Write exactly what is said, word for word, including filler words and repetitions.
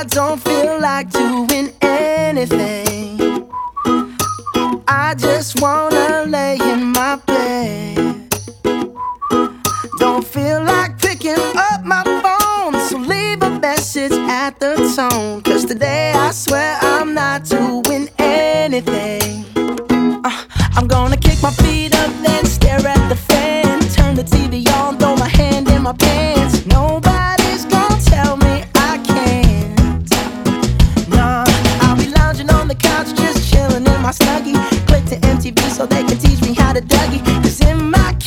I don't feel like doing anything. I just wanna lay in my bed. Don't feel like picking up my phone, so leave a message at the tone. Cause today I swear I'm not doing anything. uh, I'm gonna kick my feet up, then stare at the fan. Turn the T V on, throw my hand in my pants. Nobody's gonna tell me I can't. Nah, I'll be lounging on the couch, just chilling in my Snuggie. Click to M T V so they can teach me how to Dougie. Cause in my